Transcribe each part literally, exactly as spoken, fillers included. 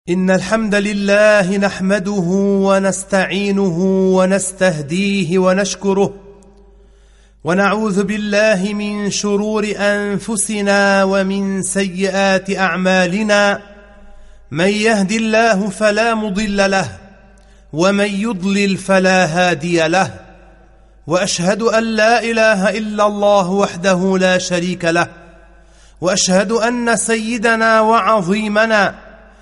إن الحمد لله نحمده ونستعينه ونستهديه ونشكره، ونعوذ بالله من شرور أنفسنا ومن سيئات أعمالنا. من يهد الله فلا مضل له، ومن يضلل فلا هادي له. وأشهد أن لا إله إلا الله وحده لا شريك له، وأشهد أن سيدنا وعظيمنا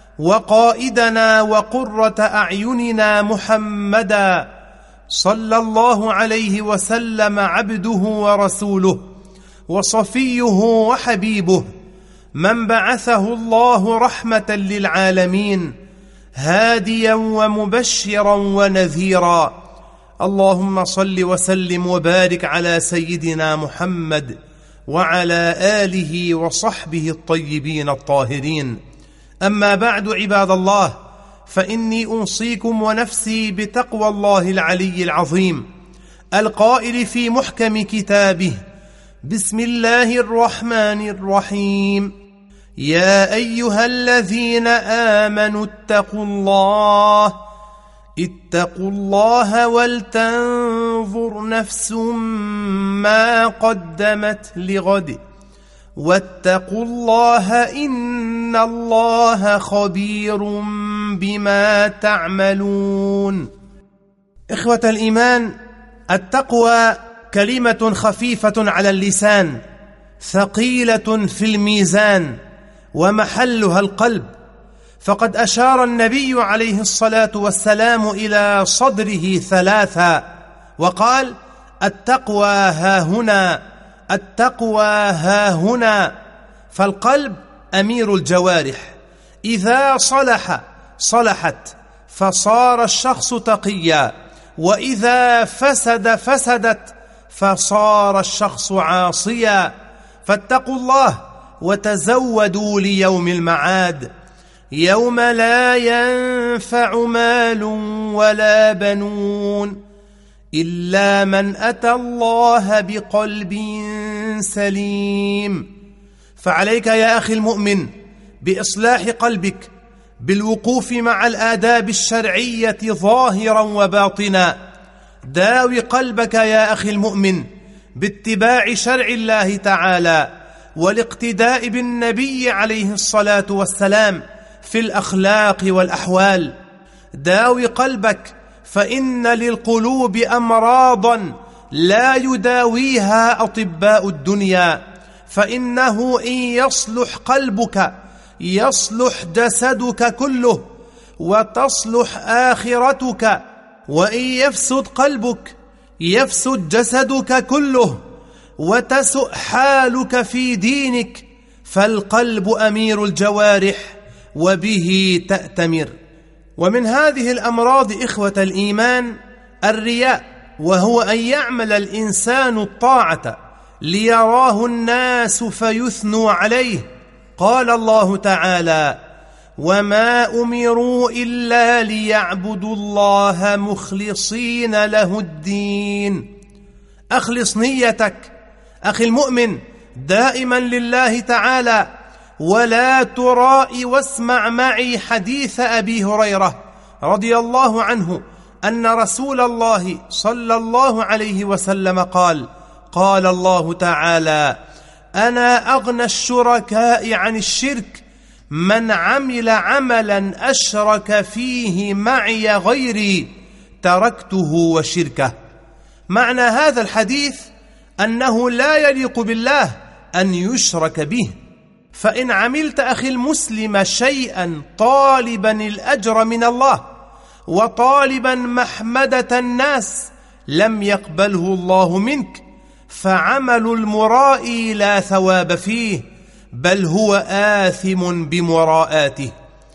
وقائدنا وقرة أعيننا محمدا صلى الله عليه وسلم عبده ورسوله وصفيه وحبيبه، من بعثه الله رحمة للعالمين هاديا ومبشرا ونذيرا. اللهم صل وسلم وبارك على سيدنا محمد وعلى آله وصحبه الطيبين الطاهرين. أما بعد، عباد الله، فإني أوصيكم ونفسي بتقوى الله العلي العظيم القائل في محكم كتابه: بسم الله الرحمن الرحيم. يا أيها الذين آمنوا اتقوا الله اتقوا الله ولتنظر نفس ما قدمت لغد واتقوا الله إن الله خبير بما تعملون. إخوة الإيمان، التقوى كلمة خفيفة على اللسان، ثقيلة في الميزان، ومحلها القلب. فقد أشار النبي عليه الصلاة والسلام إلى صدره ثلاثا وقال: التقوى هاهنا، التقوى هاهنا. فالقلب أمير الجوارح، إذا صلح صلحت فصار الشخص تقيا، وإذا فسد فسدت فصار الشخص عاصيا. فاتقوا الله وتزودوا ليوم المعاد، يوم لا ينفع مال ولا بنون إلا من أتى الله بقلب سليم. فعليك يا أخي المؤمن بإصلاح قلبك، بالوقوف مع الآداب الشرعية ظاهرا وباطنا. داوي قلبك يا أخي المؤمن باتباع شرع الله تعالى والاقتداء بالنبي عليه الصلاة والسلام في الأخلاق والأحوال. داوي قلبك، فإن للقلوب أمراضا لا يداويها أطباء الدنيا، فإنه إن يصلح قلبك يصلح جسدك كله وتصلح آخرتك، وإن يفسد قلبك يفسد جسدك كله وتسؤ حالك في دينك. فالقلب أمير الجوارح وبه تأتمر. ومن هذه الأمراض إخوة الإيمان الرياء، وهو أن يعمل الإنسان الطاعة ليراه الناس فيثنوا عليه. قال الله تعالى: وما أمروا إلا ليعبدوا الله مخلصين له الدين. أخلص نيتك أخي المؤمن دائما لله تعالى، ولا ترائي. واسمع معي حديث أبي هريرة رضي الله عنه أن رسول الله صلى الله عليه وسلم قال: قال الله تعالى: أنا أغنى الشركاء عن الشرك، من عمل عملا أشرك فيه معي غيري تركته وشركه. معنى هذا الحديث أنه لا يليق بالله أن يشرك به. فإن عملت أخي المسلم شيئا طالبا الأجر من الله وطالبا محمدة الناس لم يقبله الله منك، فعمل المرائي لا ثواب فيه، بل هو آثم بمراءاته.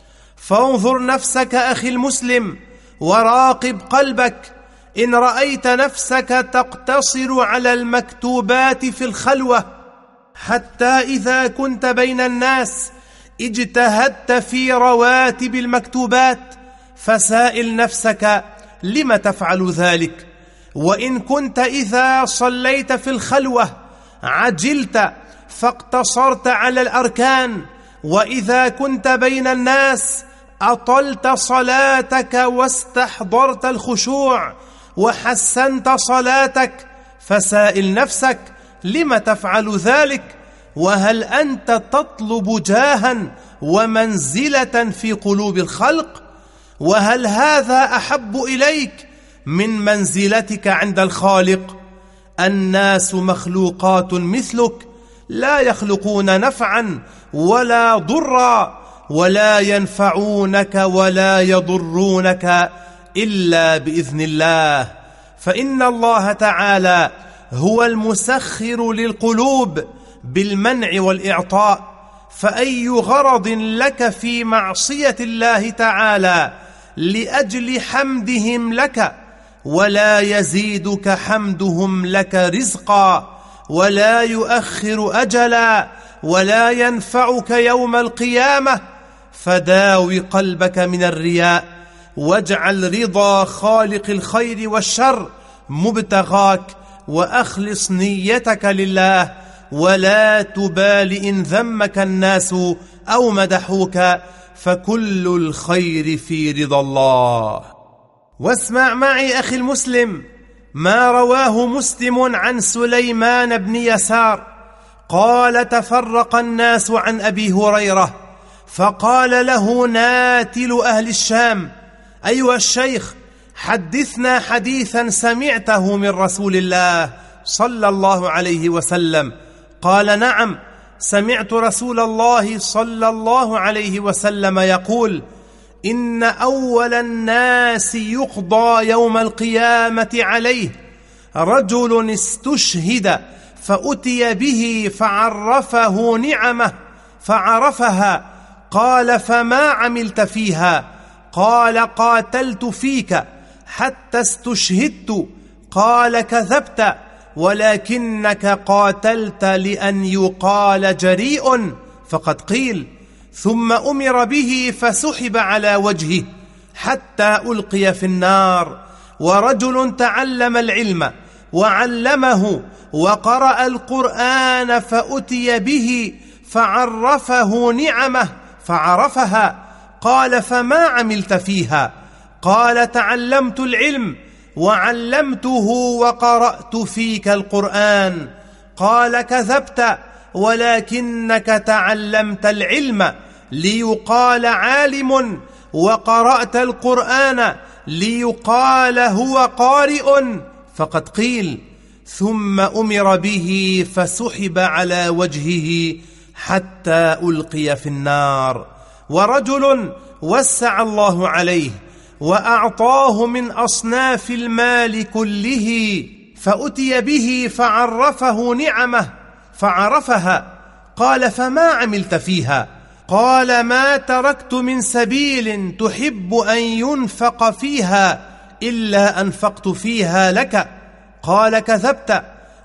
فانظر نفسك أخي المسلم وراقب قلبك. إن رأيت نفسك تقتصر على المكتوبات في الخلوة حتى إذا كنت بين الناس اجتهدت في رواتب المكتوبات، فسائل نفسك لم تفعل ذلك. وإن كنت إذا صليت في الخلوة عجلت فاقتصرت على الأركان، وإذا كنت بين الناس أطلت صلاتك واستحضرت الخشوع وحسنت صلاتك، فسائل نفسك لم تفعل ذلك؟ وهل أنت تطلب جاها ومنزلة في قلوب الخلق؟ وهل هذا أحب إليك من منزلتك عند الخالق؟ الناس مخلوقات مثلك، لا يخلقون نفعا ولا ضرا، ولا ينفعونك ولا يضرونك إلا بإذن الله. فإن الله تعالى هو المسخر للقلوب بالمنع والإعطاء، فأي غرض لك في معصية الله تعالى لأجل حمدهم لك؟ ولا يزيدك حمدهم لك رزقا، ولا يؤخر أجلا، ولا ينفعك يوم القيامة. فداوي قلبك من الرياء، واجعل رضا خالق الخير والشر مبتغاك، وأخلص نيتك لله، ولا تبال إن ذمك الناس أو مدحوك، فكل الخير في رضا الله. واسمع معي أخي المسلم ما رواه مسلم عن سليمان بن يسار قال: تفرق الناس عن أبي هريرة، فقال له ناتل أهل الشام: أيها الشيخ، حدثنا حديثا سمعته من رسول الله صلى الله عليه وسلم. قال: نعم، سمعت رسول الله صلى الله عليه وسلم يقول: إن أول الناس يقضى يوم القيامة عليه رجل استشهد فأتي به فعرفه نعمه فعرفها، قال: فما عملت فيها؟ قال: قاتلت فيك حتى استشهدت. قال: كذبت، ولكنك قاتلت لأن يقال جريء، فقد قيل. ثم أمر به فسحب على وجهه حتى ألقي في النار. ورجل تعلم العلم وعلمه وقرأ القرآن فأتي به فعرفه نعمه فعرفها، قال: فما عملت فيها؟ قال: تعلمت العلم وعلمته وقرأت فيك القرآن. قال: كذبت، ولكنك تعلمت العلم ليقال عالم، وقرأت القرآن ليقال هو قارئ، فقد قيل. ثم أمر به فسحب على وجهه حتى ألقي في النار. ورجل وسع الله عليه وأعطاه من أصناف المال كله، فأتي به فعرفه نعمه فعرفها، قال: فما عملت فيها؟ قال: ما تركت من سبيل تحب أن ينفق فيها إلا أنفقت فيها لك. قال: كذبت،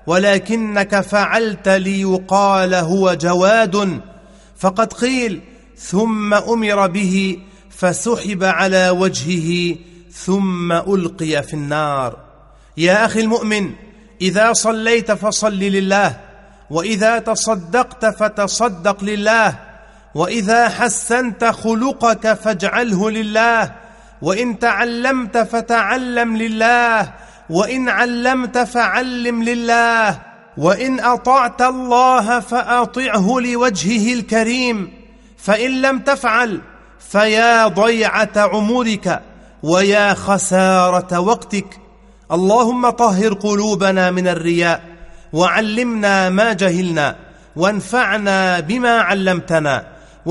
ولكنك فعلت ليقال هو جواد، فقد قيل. ثم أمر به فسحب على وجهه ثم ألقي في النار. يا أخي المؤمن، إذا صليت فصل لله، وإذا تصدقت فتصدق لله، وإذا حسنت خلقك فاجعله لله، وإن تعلمت فتعلم لله، وإن علمت فعلم لله، وإن أطعت الله فأطعه لوجهه الكريم. فإن لم تفعل فيا ضيعة عمرك ويا خسارة وقتك. اللهم طهر قلوبنا من الرياء، وعلمنا ما جهلنا، وانفعنا بما علمتنا،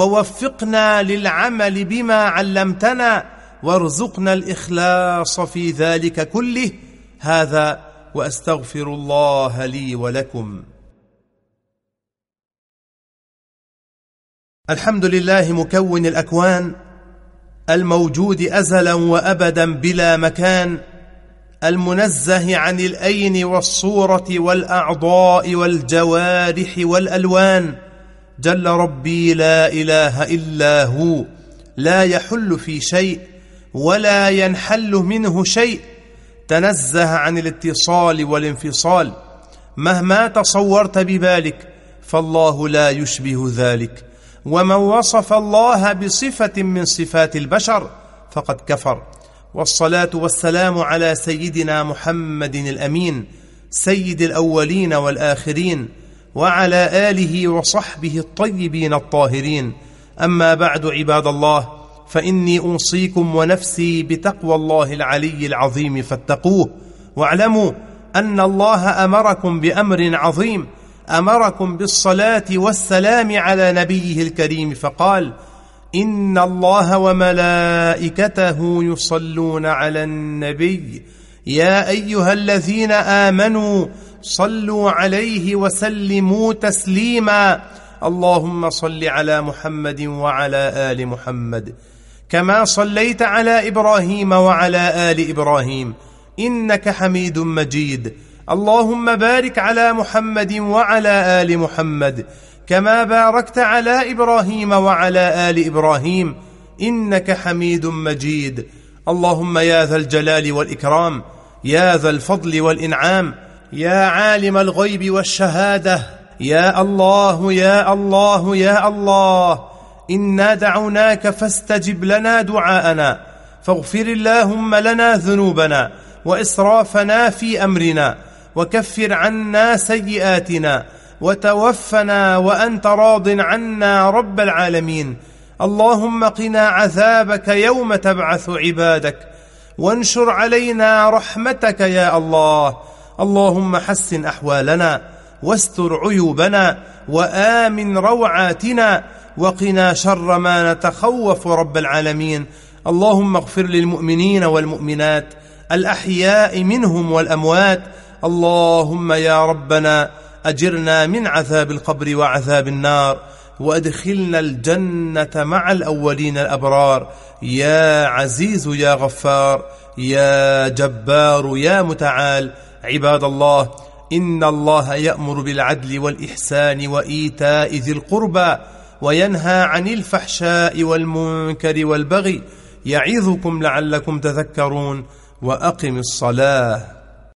ووفقنا للعمل بما علمتنا، وارزقنا الإخلاص في ذلك كله. هذا وأستغفر الله لي ولكم. الحمد لله مكون الأكوان، الموجود أزلا وأبدا بلا مكان، المنزه عن الأين والصورة والأعضاء والجوارح والألوان. جل ربي لا إله إلا هو، لا يحل في شيء ولا ينحل منه شيء، تنزه عن الاتصال والانفصال. مهما تصورت ببالك فالله لا يشبه ذلك، ومن وصف الله بصفة من صفات البشر فقد كفر. والصلاة والسلام على سيدنا محمد الأمين سيد الأولين والآخرين، وعلى آله وصحبه الطيبين الطاهرين. أما بعد، عباد الله، فإني أوصيكم ونفسي بتقوى الله العلي العظيم فاتقوه، واعلموا أن الله أمركم بأمر عظيم، أمركم بالصلاة والسلام على نبيه الكريم، فقال: إن الله وملائكته يصلون على النبي يا أيها الذين آمنوا صلوا عليه وسلموا تسليما. اللهم صل على محمد وعلى آل محمد كما صليت على إبراهيم وعلى آل إبراهيم إنك حميد مجيد. اللهم بارك على محمد وعلى آل محمد كما باركت على إبراهيم وعلى آل إبراهيم إنك حميد مجيد. اللهم يا ذا الجلال والإكرام، يا ذا الفضل والإنعام، يا عالم الغيب والشهادة، يا الله يا الله يا الله، إنا دعوناك فاستجب لنا دعاءنا، فاغفر اللهم لنا ذنوبنا وإسرافنا في أمرنا، وكفر عنا سيئاتنا، وتوفنا وأنت راض عنا رب العالمين. اللهم قنا عذابك يوم تبعث عبادك، وانشر علينا رحمتك يا الله. اللهم حسن أحوالنا، واستر عيوبنا، وآمن روعاتنا، وقنا شر ما نتخوف رب العالمين. اللهم اغفر للمؤمنين والمؤمنات الأحياء منهم والأموات. اللهم يا ربنا أجرنا من عذاب القبر وعذاب النار، وأدخلنا الجنة مع الأولين الأبرار، يا عزيز يا غفار يا جبار يا متعال. عباد الله، إن الله يأمر بالعدل والإحسان وإيتاء ذي القربى، وينهى عن الفحشاء والمنكر والبغي، يعظكم لعلكم تذكرون. وأقم الصلاة.